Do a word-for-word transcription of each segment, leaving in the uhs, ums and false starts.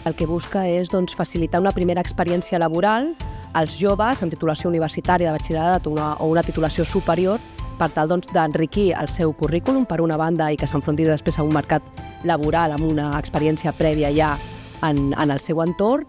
El que busca és doncs, facilitar una primera experiència laboral als joves amb titulació universitària de batxillerat o una, o una titulació superior per tal doncs, d'enriquir el seu currículum, per una banda, i que s'enfronti després a un mercat laboral amb una experiència prèvia ja en, en el seu entorn.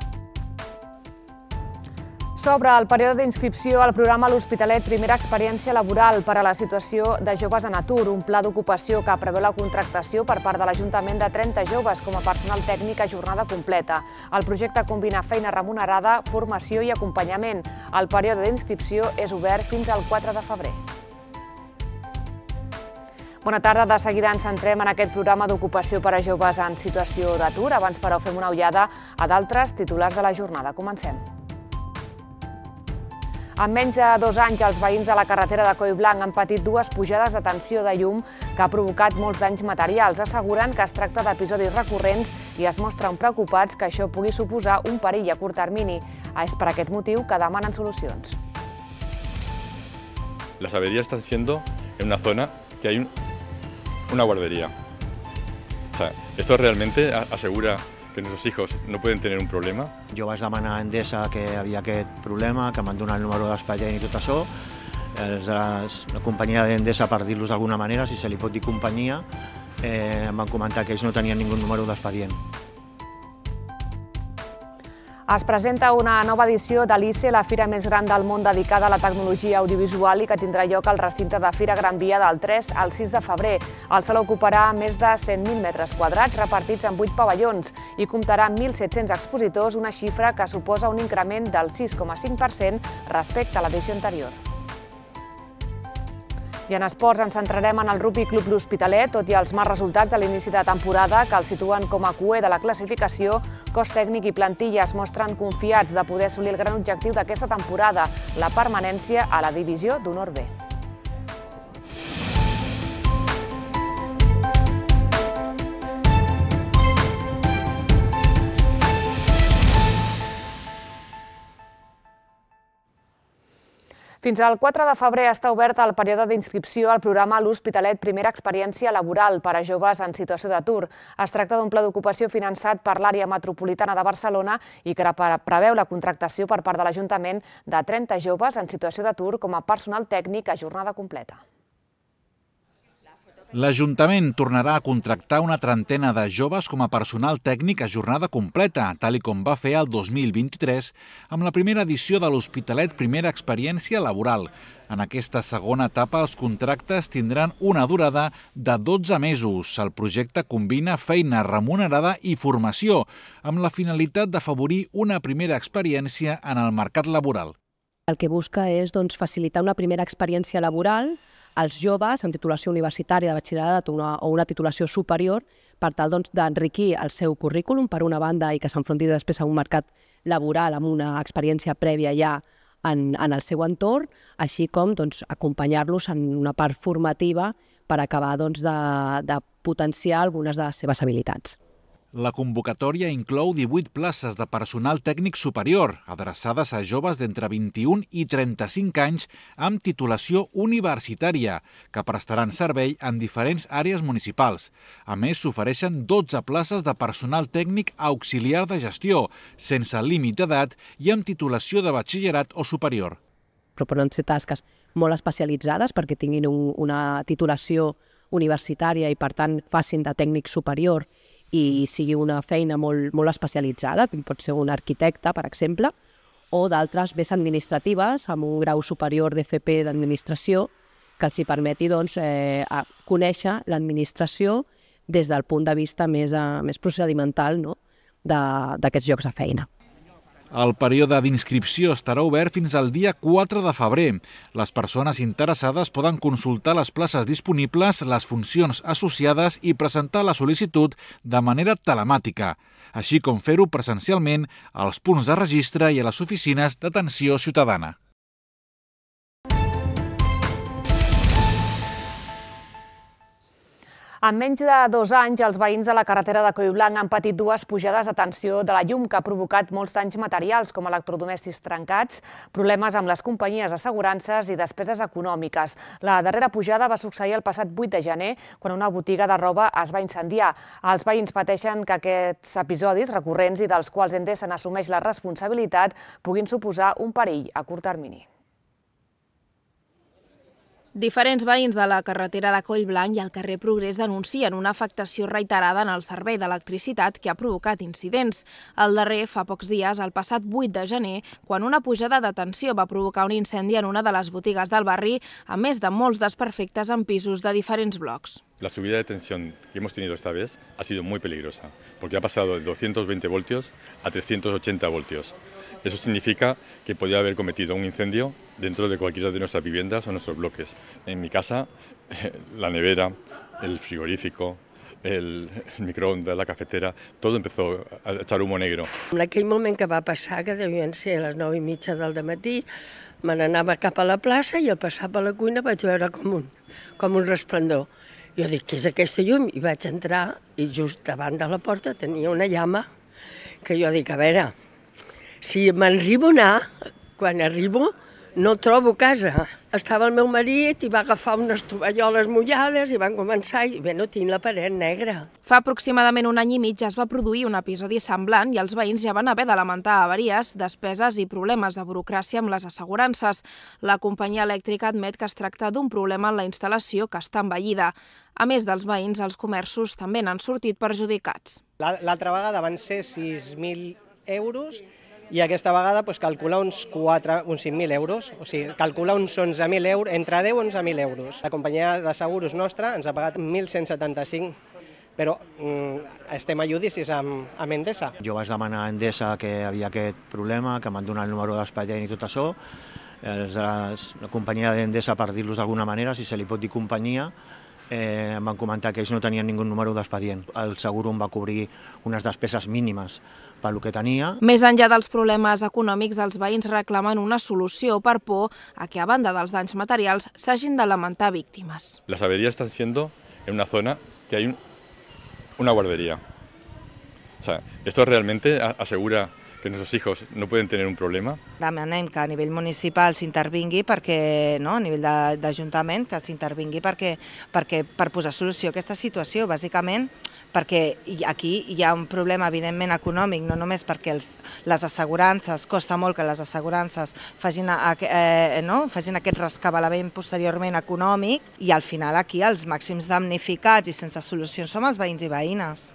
S'obre el període d'inscripció al programa L'Hospitalet Primera Experiència Laboral per a la situació de joves en atur, un pla d'ocupació que preveu la contractació per part de l'Ajuntament de trenta joves com a personal tècnic a jornada completa. El projecte combina feina remunerada, formació i acompanyament. El període d'inscripció és obert fins al quatre de febrer. Bona tarda, de seguida ens centrem en aquest programa d'ocupació per a joves en situació d'atur. Abans, però, fem una ullada a d'altres titulars de la jornada. Comencem. En menys de dos anys, els veïns de la carretera de Collblanc han patit dues pujades de tensió de llum que ha provocat molts danys materials. Asseguren que es tracta d'episodis recurrents i es mostren preocupats que això pugui suposar un perill a curt termini. És per aquest motiu que demanen solucions. Las averías están siendo en una zona que hay un, una guardería. O sea, esto realmente asegura que nuestros hijos no pueden tener un problema. Jo vaig demanar a Endesa que hi havia aquest problema, que m'han donat el número d'expedient i tot això. Els, la companyia d'Endesa, per dir-los d'alguna manera, si se li pot dir companyia, eh, em van comentar que ells no tenien ningú número d'expedient. Es presenta una nova edició de l'I C E, la fira més gran del món dedicada a la tecnologia audiovisual i que tindrà lloc al recinte de Fira Gran Via del tres al sis de febrer. El saló ocuparà més de cent mil metres quadrats repartits en vuit pavellons i comptarà amb mil set-cents expositors, una xifra que suposa un increment del sis coma cinc per cent respecte a l'edició anterior. I en esports ens centrarem en el Rugby Club L'Hospitalet. Tot i els mals resultats de l'inici de temporada, que el situen com a cuer de la classificació, cos tècnic i plantilla es mostren confiats de poder assolir el gran objectiu d'aquesta temporada, la permanència a la divisió d'honor B. Fins al quatre de febrer està obert el període d'inscripció al programa L'Hospitalet Primera Experiència Laboral per a joves en situació d'atur. Es tracta d'un pla d'ocupació finançat per l'àrea metropolitana de Barcelona i que preveu la contractació per part de l'Ajuntament de trenta joves en situació d'atur com a personal tècnic a jornada completa. L'Ajuntament tornarà a contractar una trentena de joves com a personal tècnic a jornada completa, tal i com va fer el dos mil vint-i-tres amb la primera edició de l'Hospitalet Primera Experiència Laboral. En aquesta segona etapa, els contractes tindran una durada de dotze mesos. El projecte combina feina remunerada i formació, amb la finalitat d'afavorir una primera experiència en el mercat laboral. El que busca és doncs, facilitar una primera experiència laboral als joves amb titulació universitària de batxillerat o una, o una titulació superior per tal doncs, d'enriquir el seu currículum, per una banda, i que s'enfronti després a un mercat laboral amb una experiència prèvia ja en, en el seu entorn, així com doncs, acompanyar-los en una part formativa per acabar doncs, de, de potenciar algunes de les seves habilitats. La convocatòria inclou divuit places de personal tècnic superior, adreçades a joves d'entre vint-i-un i trenta-cinc anys amb titulació universitària, que prestaran servei en diferents àrees municipals. A més, s'ofereixen dotze places de personal tècnic auxiliar de gestió, sense límit d'edat i amb titulació de batxillerat o superior. Però poden ser tasques molt especialitzades perquè tinguin un, una titulació universitària i, per tant, facin de tècnic superior i sigui una feina molt, molt especialitzada, com pot ser un arquitecte, per exemple, o d'altres més administratives, amb un grau superior d'F P d'administració, que els hi permeti doncs, eh, conèixer l'administració des del punt de vista més, eh, més procedimental, no?, d'aquests llocs de feina. El període d'inscripció estarà obert fins al dia quatre de febrer. Les persones interessades poden consultar les places disponibles, les funcions associades i presentar la sol·licitud de manera telemàtica, així com fer-ho presencialment als punts de registre i a les oficines d'atenció ciutadana. En menys de dos anys, els veïns de la carretera de Collblanc han patit dues pujades de tensió de la llum que ha provocat molts danys materials, com electrodomèstics trencats, problemes amb les companyies d'assegurances i despeses econòmiques. La darrera pujada va succeir el passat vuit de gener, quan una botiga de roba es va incendiar. Els veïns pateixen que aquests episodis recurrents i dels quals Endesa n'assumeix la responsabilitat puguin suposar un perill a curt termini. Diferents veïns de la carretera de Collblanc i el carrer Progrés denuncien una afectació reiterada en el servei d'electricitat que ha provocat incidents. El darrer fa pocs dies, el passat vuit de gener, quan una pujada de tensió va provocar un incendi en una de les botigues del barri, a més de molts desperfectes en pisos de diferents blocs. La subida de tensión que hemos tenido esta vez ha sido muy peligrosa, porque ha pasado de doscientos veinte voltios a trescientos ochenta voltios. Eso significa que podía haber cometido un incendio dentro de cualquiera de nuestras viviendas o nuestros bloques. En mi casa, la nevera, el frigorífico, el, el microondas, la cafetera, todo empezó a echar humo negro. En aquell moment que va passar, que devien ser a les nou i mitja del matí, me n'anava cap a la plaça i al passar per la cuina vaig veure com un, com un resplendor. Jo dic, què és aquesta llum? I vaig entrar i just davant de la porta tenia una llama que jo dic, a veure, si m'arribo a anar, quan arribo, no trobo casa. Estava el meu marit i va agafar unes tovalloles mullades i van començar i bé, no tinc la paret negra. Fa aproximadament un any i mig es va produir un episodi semblant i els veïns ja van haver de lamentar avaries, despeses i problemes de burocràcia amb les assegurances. La companyia elèctrica admet que es tracta d'un problema en la instal·lació que està envellida. A més dels veïns, els comerços també n'han sortit perjudicats. L'altra vegada van ser sis mil euros i aquesta vegada doncs, calcula uns, uns cinc mil euros, o sigui, calcula uns onze mil euros, entre deu i onze mil euros. La companyia de seguros nostra ens ha pagat mil cent setanta-cinc, però mm, estem a judicis amb, amb Endesa. Jo vaig demanar a Endesa que hi havia aquest problema, que m'han donat el número d'expedient i tot això. Els, la companyia d'Endesa, per dir-los d'alguna manera, si se li pot dir companyia, eh, em van comentar que ells no tenien ningú número d'expedient. El seguro em va cobrir unes despeses mínimes pel que tenia. Més enllà dels problemes econòmics, els veïns reclamen una solució per por a que, a banda dels danys materials, s'hagin de lamentar víctimes. Las averías están siendo en una zona que hay un, una guardería. O sea, esto realmente asegura que nuestros hijos no pueden tener un problema. Demanem que a nivell municipal s'intervingui perquè, no, a nivell d'Ajuntament, que s'intervingui perquè, perquè per posar solució a aquesta situació, bàsicament perquè aquí hi ha un problema evidentment econòmic, no només perquè els, les assegurances, costa molt que les assegurances facin, eh, no, facin aquest rescabalament posteriorment econòmic i al final aquí els màxims damnificats i sense solucions som els veïns i veïnes.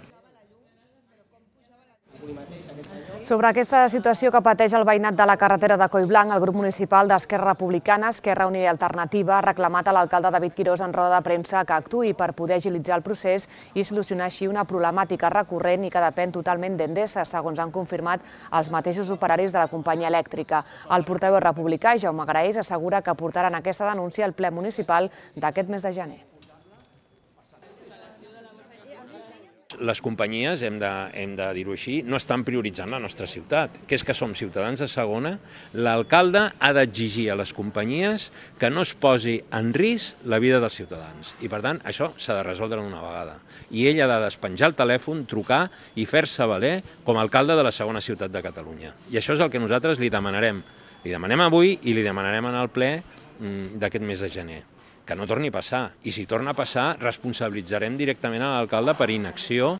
Sobre aquesta situació que pateix el veïnat de la carretera de Collblanc, el grup municipal d'Esquerra Republicana, Esquerra Unida i Alternativa, ha reclamat a l'alcalde David Quirós en roda de premsa que actuï per poder agilitzar el procés i solucionar així una problemàtica recurrent i que depèn totalment d'Endesa, segons han confirmat els mateixos operaris de la companyia elèctrica. El portaveu republicà, Jaume Graells, assegura que portaran aquesta denúncia al ple municipal d'aquest mes de gener. Les companyies, hem de, hem de dir-ho així, no estan prioritzant la nostra ciutat, que és que som ciutadans de segona. L'alcalde ha d'exigir a les companyies que no es posi en risc la vida dels ciutadans. I, per tant, això s'ha de resoldre d'una vegada. I ell ha de despenjar el telèfon, trucar i fer-se valer com a alcalde de la segona ciutat de Catalunya. I això és el que nosaltres li demanarem. Li demanem avui i li demanarem en el ple d'aquest mes de gener. Que no torni a passar, i si torna a passar, responsabilitzarem directament a l'alcalde per inacció.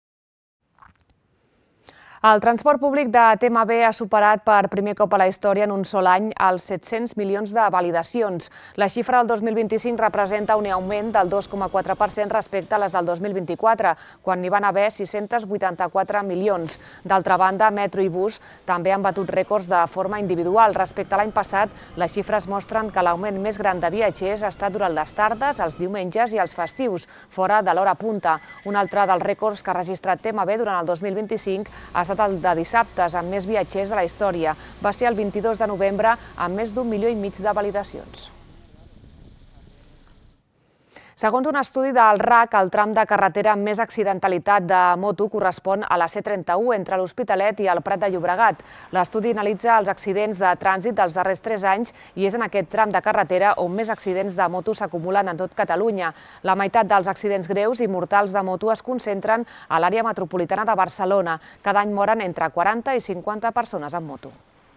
El transport públic de T M B ha superat per primer cop a la història en un sol any els set-cents milions de validacions. La xifra del dos mil vint-i-cinc representa un augment del dos coma quatre per cent respecte a les del dos mil vint-i-quatre, quan n'hi van haver sis-cents vuitanta-quatre milions. D'altra banda, metro i bus també han batut rècords de forma individual. Respecte a l'any passat, les xifres mostren que l'augment més gran de viatgers ha estat durant les tardes, els diumenges i els festius, fora de l'hora punta. Un altre dels rècords que ha registrat T M B durant el dos mil vint-i-cinc ha estat el de dissabtes amb més viatgers de la història. Va ser el vint-i-dos de novembre amb més d'un milió i mig de validacions. Segons un estudi del R A C, el tram de carretera amb més accidentalitat de moto correspon a la C trenta-u entre l'Hospitalet i el Prat de Llobregat. L'estudi analitza els accidents de trànsit dels darrers tres anys i és en aquest tram de carretera on més accidents de moto s'acumulen en tot Catalunya. La meitat dels accidents greus i mortals de moto es concentren a l'àrea metropolitana de Barcelona. Cada any moren entre quaranta i cinquanta persones en moto.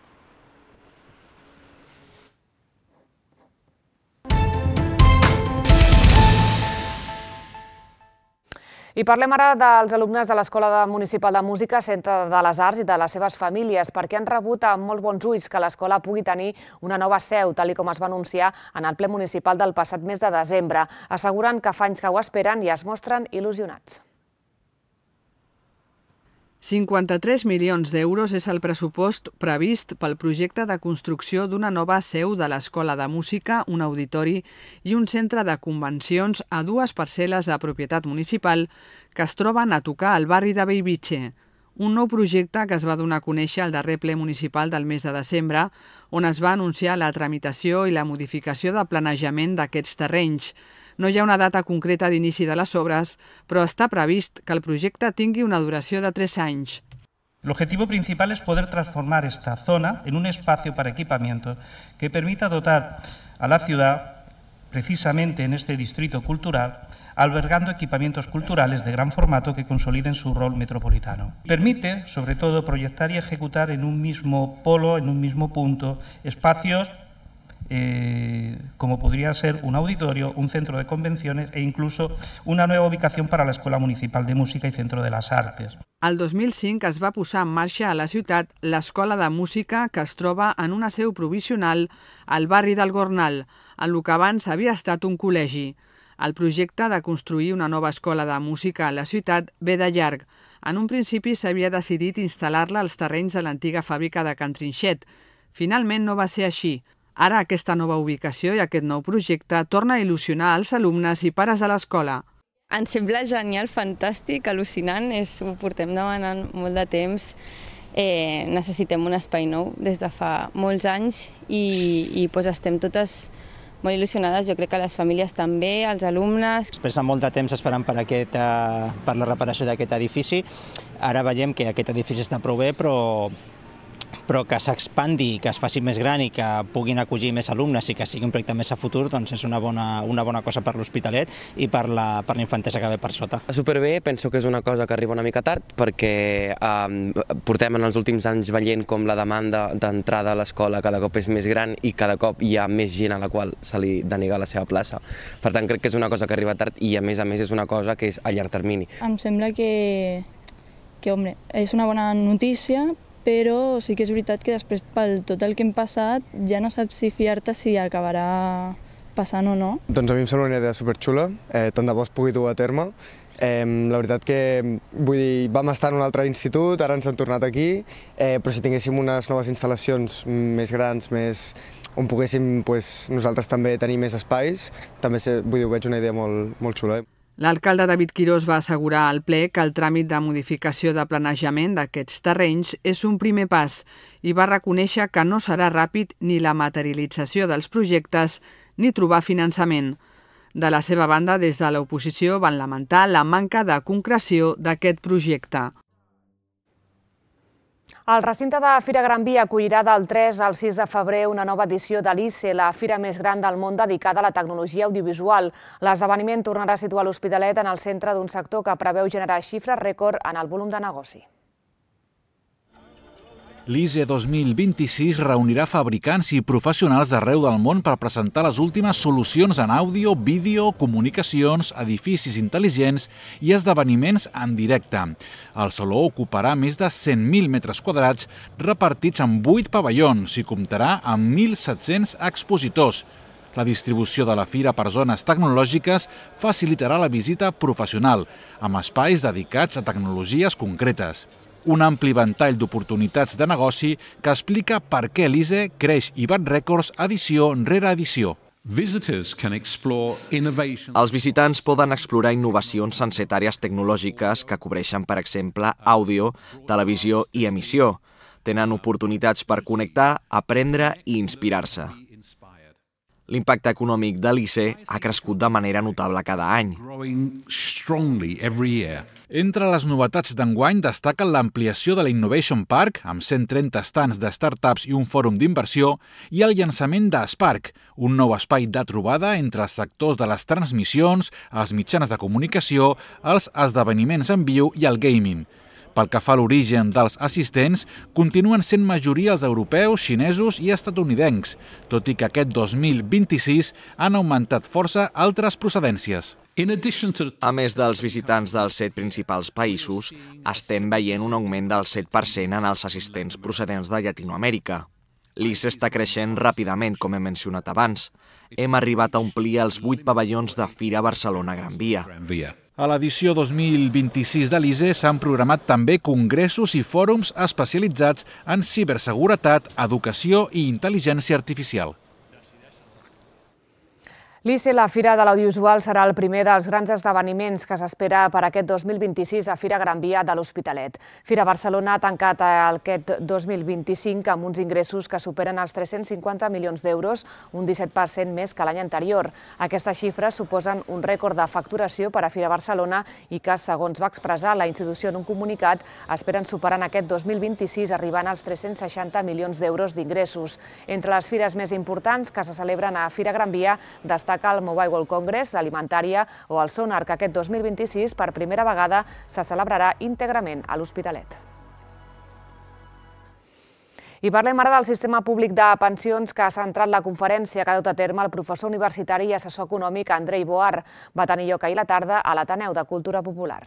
I parlem ara dels alumnes de l'Escola Municipal de Música, Centre de les Arts i de les seves famílies, perquè han rebut amb molt bons ulls que l'escola pugui tenir una nova seu, tal com es va anunciar en el ple municipal del passat mes de desembre. Asseguren que fa anys que ho esperen i es mostren il·lusionats. cinquanta-tres milions d'euros és el pressupost previst pel projecte de construcció d'una nova seu de l'Escola de Música, un auditori i un centre de convencions a dues parcel·les de propietat municipal que es troben a tocar al barri de Bellvitge. Un nou projecte que es va donar a conèixer al darrer ple municipal del mes de desembre, on es va anunciar la tramitació i la modificació de planejament d'aquests terrenys. No hi ha una data concreta d'inici de les obres, però està previst que el projecte tingui una duració de tres anys. El objetivo principal es poder transformar esta zona en un espacio para equipamientos que permita dotar a la ciudad, precisamente en este distrito cultural, albergando equipamientos culturales de gran formato que consoliden su rol metropolitano. Permite, sobre todo, proyectar y ejecutar en un mismo polo, en un mismo punto, espacios Eh, como podría ser un auditorio, un centro de convenciones e incluso una nueva ubicación para la Escuela Municipal de Música y Centro de las Artes. El dos mil cinc es va posar en marxa a la ciutat l'Escola de Música que es troba en una seu provisional al barri del Gornal, en el que abans havia estat un col·legi. El projecte de construir una nova escola de música a la ciutat ve de llarg. En un principi s'havia decidit instal·lar-la als terrenys de l'antiga fàbrica de Can Trinxet. Finalment no va ser així. Ara aquesta nova ubicació i aquest nou projecte torna a il·lusionar els alumnes i pares de l'escola. Ens sembla genial, fantàstic, al·lucinant, és, ho portem demanant molt de temps. Eh, necessitem un espai nou des de fa molts anys i, i pues, estem totes molt il·lusionades, jo crec que les famílies també, els alumnes. Després de molt de temps esperant per, aquest, per la reparació d'aquest edifici, ara veiem que aquest edifici està prou bé, però però que s'expandi, que es faci més gran i que puguin acollir més alumnes i que sigui un projecte més a futur, doncs és una bona, una bona cosa per l'Hospitalet i per la, per la infantesa que ve per sota. Superbé, penso que és una cosa que arriba una mica tard perquè eh, portem en els últims anys veient com la demanda d'entrada a l'escola cada cop és més gran i cada cop hi ha més gent a la qual se li denega la seva plaça. Per tant, crec que és una cosa que arriba tard i a més a més és una cosa que és a llarg termini. Em sembla que, que hombre, és una bona notícia, però sí que és veritat que després, pel tot el que hem passat, ja no saps si fiar-te si acabarà passant o no. Doncs a mi em sembla una idea superxula, eh, tant de bo es pugui dur a terme. Eh, la veritat que, vull dir, vam estar en un altre institut, ara ens han tornat aquí, eh, però si tinguéssim unes noves instal·lacions més grans, més, on poguéssim pues, nosaltres també tenir més espais, també sé, vull dir, ho veig una idea molt, molt xula. L'alcalde David Quirós va assegurar al ple que el tràmit de modificació de planejament d'aquests terrenys és un primer pas i va reconèixer que no serà ràpid ni la materialització dels projectes ni trobar finançament. De la seva banda, des de l'oposició van lamentar la manca de concreció d'aquest projecte. El recinte de Fira Gran Via acollirà del tres al sis de febrer una nova edició de l'I C E, la fira més gran del món dedicada a la tecnologia audiovisual. L'esdeveniment tornarà a situar l'Hospitalet en el centre d'un sector que preveu generar xifres rècord en el volum de negoci. L'I S E dos mil vint-i-sis reunirà fabricants i professionals d'arreu del món per presentar les últimes solucions en àudio, vídeo, comunicacions, edificis intel·ligents i esdeveniments en directe. El saló ocuparà més de cent mil metres quadrats repartits en vuit pavellons i comptarà amb mil set-cents expositors. La distribució de la fira per zones tecnològiques facilitarà la visita professional, amb espais dedicats a tecnologies concretes. Un ampli ventall d'oportunitats de negoci que explica per què l'I S E creix i bat rècords edició rere edició. Els visitants poden explorar innovacions sense àrees tecnològiques que cobreixen, per exemple, àudio, televisió i emissió. Tenen oportunitats per connectar, aprendre i inspirar-se. L'impacte econòmic de l'I C E ha crescut de manera notable cada any. Entre les novetats d'enguany destaquen l'ampliació de l'Innovation Park, amb cent trenta stands de startups i un fòrum d'inversió, i el llançament d'Spark, un nou espai de trobada entre els sectors de les transmissions, els mitjans de comunicació, els esdeveniments en viu i el gaming. Pel que fa a l'origen dels assistents, continuen sent majoria els europeus, xinesos i estatunidencs, tot i que aquest dos mil vint-i-sis han augmentat força altres procedències. A més dels visitants dels set principals països, estem veient un augment del set per cent en els assistents procedents de Llatinoamèrica. L'I C E està creixent ràpidament, com he mencionat abans. Hem arribat a omplir els vuit pavellons de Fira Barcelona Gran Via. A l'edició dos mil vint-i-sis de l'I C E s'han programat també congressos i fòrums especialitzats en ciberseguretat, educació i intel·ligència artificial. L'I C E, la Fira de l'Audiovisual, serà el primer dels grans esdeveniments que s'espera per aquest dos mil vint-i-sis a Fira Gran Via de l'Hospitalet. Fira Barcelona ha tancat aquest dos mil vint-i-cinc amb uns ingressos que superen els tres-cents cinquanta milions d'euros, un disset per cent més que l'any anterior. Aquestes xifres suposen un rècord de facturació per a Fira Barcelona i que, segons va expressar la institució en un comunicat, esperen superar en aquest dos mil vint-i-sis arribant als tres-cents seixanta milions d'euros d'ingressos. Entre les fires més importants que se celebren a Fira Gran Via destaca el Mobile World Congress, l'Alimentària o el Sonar, que aquest dos mil vint-i-sis per primera vegada se celebrarà íntegrament a l'Hospitalet. I parlem ara del sistema públic de pensions que ha centrat la conferència que ha dut a terme el professor universitari i assessor econòmic Andrei Boar. Va tenir lloc ahir a la tarda a l'Ateneu de Cultura Popular.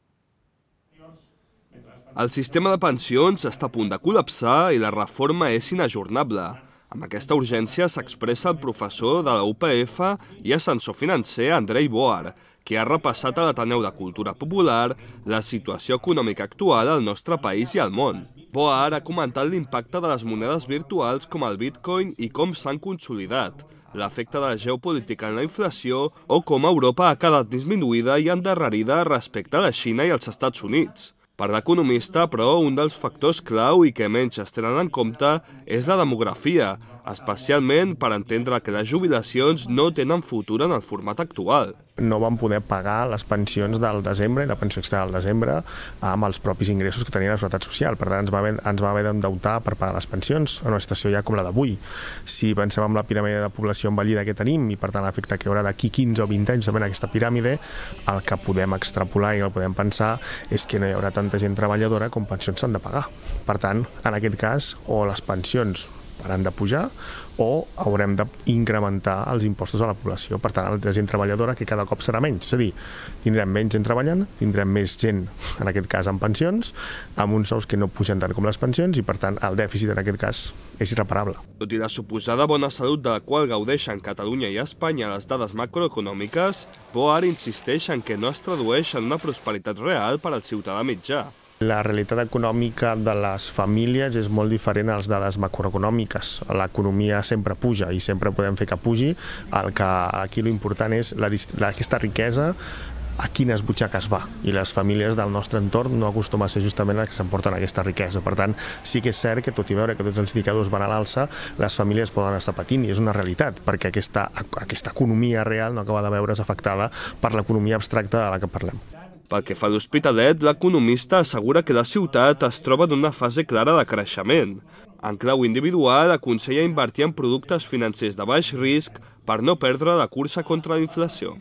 El sistema de pensions està a punt de col·lapsar i la reforma és inajornable. Amb aquesta urgència s'expressa el professor de la U P F i assessor financer Andrei Boar, que ha repassat a l'Ateneu de Cultura Popular la situació econòmica actual al nostre país i al món. Boar ha comentat l'impacte de les monedes virtuals com el Bitcoin i com s'han consolidat, l'efecte de la geopolítica en la inflació o com Europa ha quedat disminuïda i endarrerida respecte a la Xina i els Estats Units. Per l'economista, però, un dels factors clau i que menys es tenen en compte és la demografia, especialment per entendre que les jubilacions no tenen futur en el format actual. No vam poder pagar les pensions del desembre i la pensió extra del desembre amb els propis ingressos que tenia la Seguretat Social. Per tant, ens va haver, ens va haver d'endeutar per pagar les pensions en una situació ja com la d'avui. Si pensem en la piràmide de població envellida que tenim i, per tant, l'efecte que hi haurà d'aquí quinze o vint anys en aquesta piràmide, el que podem extrapolar i el podem pensar és que no hi haurà tanta gent treballadora com pensions s'han de pagar. Per tant, en aquest cas, o les pensions hauran de pujar o haurem d'incrementar els impostos a la població. Per tant, la gent treballadora que cada cop serà menys. És a dir, tindrem menys gent treballant, tindrem més gent, en aquest cas, amb pensions, amb uns sous que no pugen tant com les pensions i, per tant, el dèficit, en aquest cas, és irreparable. Tot i la suposada bona salut de la qual gaudeixen Catalunya i Espanya les dades macroeconòmiques, Boar insisteix en que no es tradueix en una prosperitat real per al ciutadà mitjà. La realitat econòmica de les famílies és molt diferent a les dades macroeconòmiques. L'economia sempre puja i sempre podem fer que pugi. El que aquí l'important és la, la, aquesta riquesa a quines butxaques va. I les famílies del nostre entorn no acostuma a ser justament les que s'emporten aquesta riquesa. Per tant, sí que és cert que, tot i veure que tots els indicadors van a l'alça, les famílies poden estar patint i és una realitat, perquè aquesta, aquesta economia real no acaba de veure's afectada per l'economia abstracta de la que parlem. Pel que fa a l'Hospitalet, l'economista assegura que la ciutat es troba en una fase clara de creixement. En clau individual, aconsella invertir en productes financers de baix risc per no perdre la cursa contra la inflació.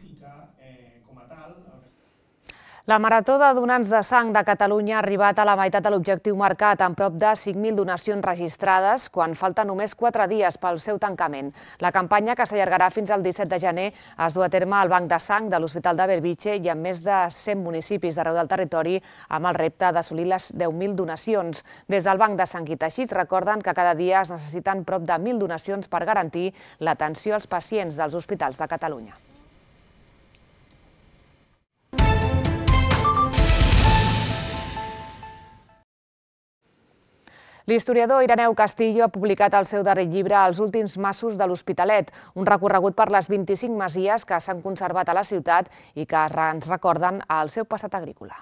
La Marató de Donants de Sang de Catalunya ha arribat a la meitat de l'objectiu marcat, amb prop de cinc mil donacions registrades, quan falta només quatre dies pel seu tancament. La campanya, que s'allargarà fins al disset de gener, es du a terme al Banc de Sang de l'Hospital de Bellvitge i en més de cent municipis d'arreu del territori, amb el repte d'assolir les deu mil donacions. Des del Banc de Sang i Teixits recorden que cada dia es necessiten prop de mil donacions per garantir l'atenció als pacients dels hospitals de Catalunya. L'historiador Ireneu Castillo ha publicat el seu darrer llibre Els últims masos de l'Hospitalet, un recorregut per les vint-i-cinc masies que s'han conservat a la ciutat i que ens recorden el seu passat agrícola.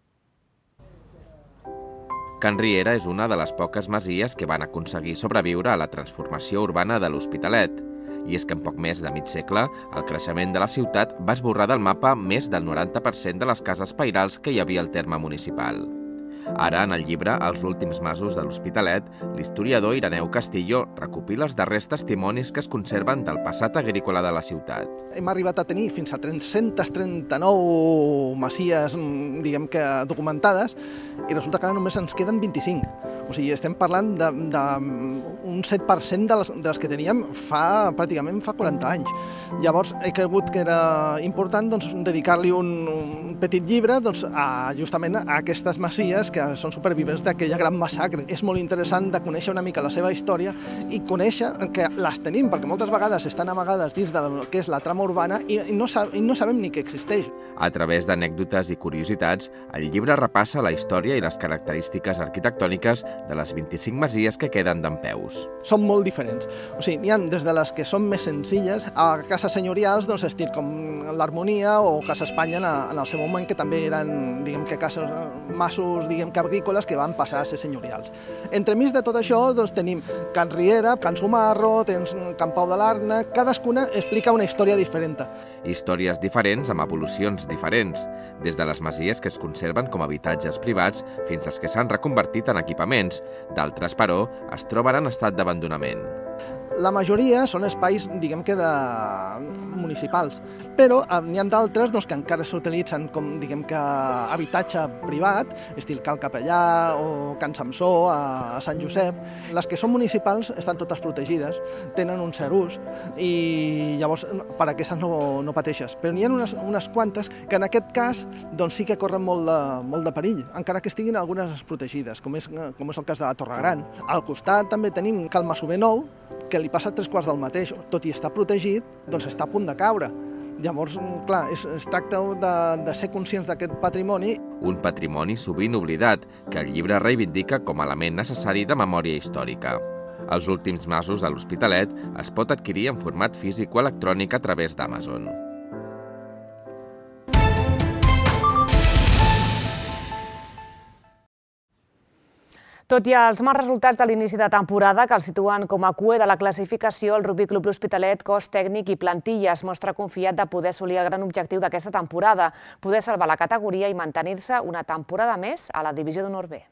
Can Riera és una de les poques masies que van aconseguir sobreviure a la transformació urbana de l'Hospitalet I és que en poc més de mig segle, el creixement de la ciutat va esborrar del mapa més del noranta per cent de les cases pairals que hi havia al terme municipal. Ara, en el llibre Els últims masos de l'Hospitalet, l'historiador Ireneu Castillo recopila els darrers testimonis que es conserven del passat agrícola de la ciutat. Hem arribat a tenir fins a tres-centes trenta-nou masies, diguem que documentades, i resulta que ara només ens queden vint-i-cinc. O sigui, estem parlant d'un set per cent de les, de les que teníem fa, pràcticament fa quaranta anys. Llavors, he cregut que era important doncs, dedicar-li un, un petit llibre doncs, a, justament a aquestes masies que són supervivents d'aquella gran massacre. És molt interessant de conèixer una mica la seva història i conèixer que les tenim, perquè moltes vegades estan amagades dins del que és la trama urbana i no, i no sabem ni que existeix. A través d'anècdotes i curiositats, el llibre repassa la història i les característiques arquitectòniques de les vint-i-cinc masies que queden dempeus. Són molt diferents. O sigui, n'hi ha des de les que són més senzilles a cases senyorials, doncs, estil com l'Harmonia o Casa Espanya en el seu moment, que també eren, diguem que cases, masos, diguem que agrícoles que van passar a ser senyorials. Entremig de tot això doncs, tenim Can Riera, Can Sumarro, tens Can Pau de l'Arna, cadascuna explica una història diferent. Històries diferents amb evolucions diferents, des de les masies que es conserven com a habitatges privats fins als que s'han reconvertit en equipaments. D'altres, però, es troben en estat d'abandonament. La majoria són espais, diguem que, de municipals, però n'hi ha d'altres doncs, que encara s'utilitzen com, diguem que, habitatge privat, estil Cal Capellà o Can Samsó a Sant Josep. Les que són municipals estan totes protegides, tenen un cert ús i llavors per aquestes no, no pateixes. Però n'hi ha unes, unes quantes que en aquest cas doncs, sí que corren molt de, molt de perill, encara que estiguin algunes protegides, com és, com és el cas de la Torre Gran. Al costat també tenim Cal Masover Nou, que li passa tres quarts del mateix, tot i estar protegit, doncs està a punt de caure. Llavors, clar, es, es tracta de, de ser conscients d'aquest patrimoni. Un patrimoni sovint oblidat, que el llibre reivindica com a element necessari de memòria històrica. Els últims masos de l'Hospitalet es pot adquirir en format físic o electrònic a través d'Amazon. Tot i els mals resultats de l'inici de temporada, que el situen com a cua de la classificació, el Rugby Club L'Hospitalet, cos tècnic i plantilla es mostra confiat de poder assolir el gran objectiu d'aquesta temporada, poder salvar la categoria i mantenir-se una temporada més a la divisió d'honor B.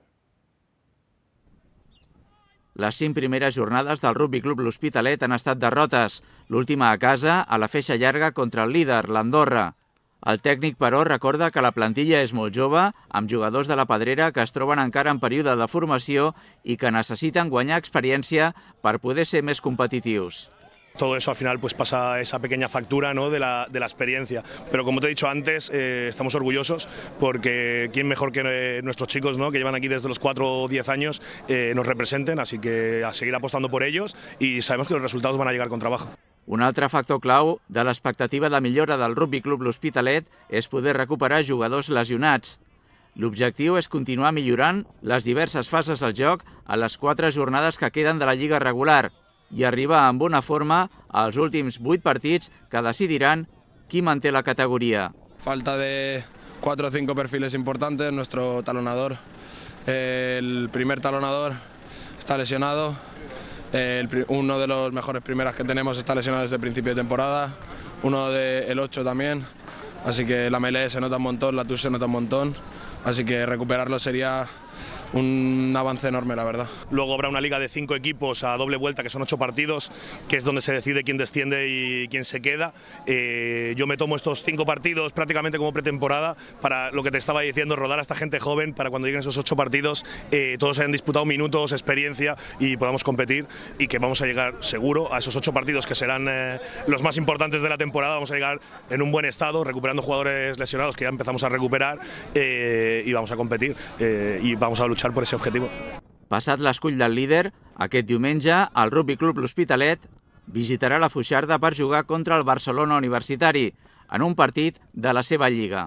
Les cinc primeres jornades del Rugby Club L'Hospitalet han estat derrotes, l'última a casa a la feixa llarga contra el líder, l'Andorra. El tècnic, però, recorda que la plantilla és molt jove, amb jugadors de la Pedrera que es troben encara en període de formació i que necessiten guanyar experiència per poder ser més competitius. Todo eso al final pues pasa esa pequeña factura, ¿no? de, la, de la experiencia. Pero como te he dicho antes, eh, estamos orgullosos porque quién mejor que eh, nuestros chicos, ¿no? que llevan aquí desde los cuatro o diez años, eh, nos representen, así que a seguir apostando por ellos y sabemos que los resultados van a llegar con trabajo. Un altre factor clau de l'expectativa de millora del Rugby Club L'Hospitalet és poder recuperar jugadors lesionats. L'objectiu és continuar millorant les diverses fases del joc a les quatre jornades que queden de la lliga regular i arribar amb bona forma als últims vuit partits que decidiran qui manté la categoría. Falta de cuatro o cinco perfiles importantes, nuestro talonador, el primer talonador está lesionado, el, uno de los mejores primeras que tenemos está lesionado desde el principio de temporada, uno del ocho también, así que la melee se nota un montón, la tuya se nota un montón, así que recuperarlo sería un avance enorme, la verdad. Luego habrá una liga de cinco equipos a doble vuelta, que son ocho partidos, que es donde se decide quién desciende y quién se queda. Eh, yo me tomo estos cinco partidos prácticamente como pretemporada para lo que te estaba diciendo, rodar a esta gente joven para cuando lleguen esos ocho partidos eh, todos hayan disputado minutos, experiencia y podamos competir, y que vamos a llegar seguro a esos ocho partidos que serán eh, los más importantes de la temporada. Vamos a llegar en un buen estado, recuperando jugadores lesionados que ya empezamos a recuperar eh, y vamos a competir eh, y vamos a luchar por ese objetivo. Passat l'escull del líder, aquest diumenge el Rugby Club L'Hospitalet visitarà la Foixarda per jugar contra el Barcelona Universitari en un partit de la seva lliga.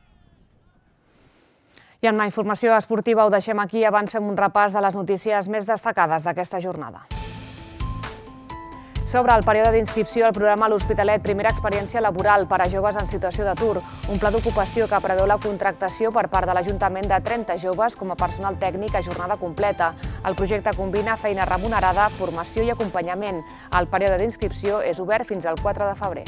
I amb la informació esportiva ho deixem aquí, abans fem un repàs de les notícies més destacades d'aquesta jornada. Sobre el període d'inscripció al programa L'Hospitalet, primera experiència laboral per a joves en situació d'atur, un pla d'ocupació que preveu la contractació per part de l'Ajuntament de trenta joves com a personal tècnic a jornada completa. El projecte combina feina remunerada, formació i acompanyament. El període d'inscripció és obert fins al quatre de febrer.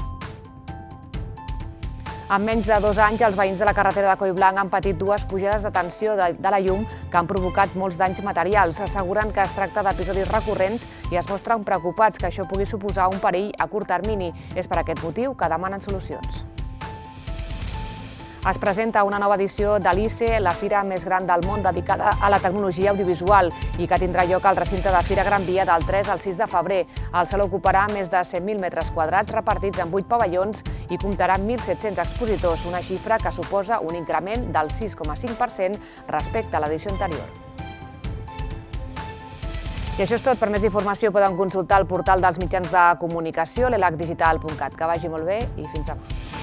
En menys de dos anys, els veïns de la carretera de Collblanc han patit dues pujades de tensió de, de la llum que han provocat molts danys materials. Asseguren que es tracta d'episodis recurrents i es mostren preocupats que això pugui suposar un perill a curt termini. És per aquest motiu que demanen solucions. Es presenta una nova edició de l'I C E, la fira més gran del món dedicada a la tecnologia audiovisual i que tindrà lloc al recinte de Fira Gran Via del tres al sis de febrer. El saló ocuparà més de cent mil metres quadrats repartits en vuit pavellons i comptarà amb mil set-cents expositors, una xifra que suposa un increment del sis coma cinc per cent respecte a l'edició anterior. I això és tot. Per més informació poden consultar el portal dels mitjans de comunicació, l'elac digital punt cat. Que vagi molt bé i fins demà.